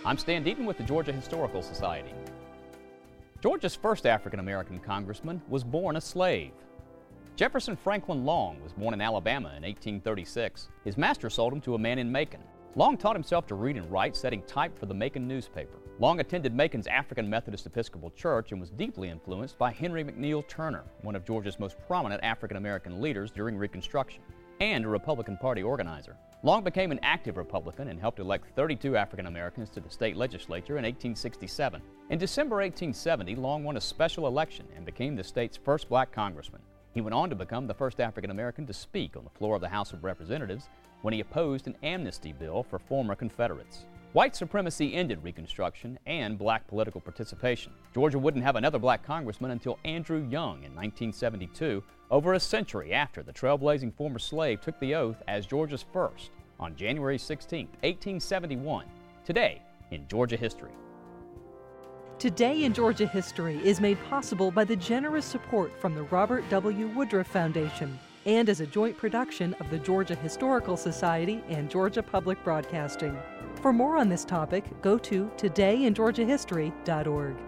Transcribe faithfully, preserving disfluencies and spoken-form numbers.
I'm Stan Deaton with the Georgia Historical Society. Georgia's first African-American congressman was born a slave. Jefferson Franklin Long was born in Alabama in eighteen thirty-six. His master sold him to a man in Macon. Long taught himself to read and write, setting type for the Macon newspaper. Long attended Macon's African Methodist Episcopal Church and was deeply influenced by Henry McNeil Turner, one of Georgia's most prominent African-American leaders during Reconstruction, and a Republican Party organizer. Long became an active Republican and helped elect thirty-two African Americans to the state legislature in eighteen sixty-seven. In December eighteen seventy, Long won a special election and became the state's first black congressman. He went on to become the first African American to speak on the floor of the House of Representatives when he opposed an amnesty bill for former Confederates. White supremacy ended Reconstruction and black political participation. Georgia wouldn't have another black congressman until Andrew Young in nineteen seventy-two, over a century after the trailblazing former slave took the oath as Georgia's first on January sixteenth, eighteen seventy-one. Today in Georgia History. Today in Georgia History is made possible by the generous support from the Robert W. Woodruff Foundation and as a joint production of the Georgia Historical Society and Georgia Public Broadcasting. For more on this topic, go to today in georgia history dot org.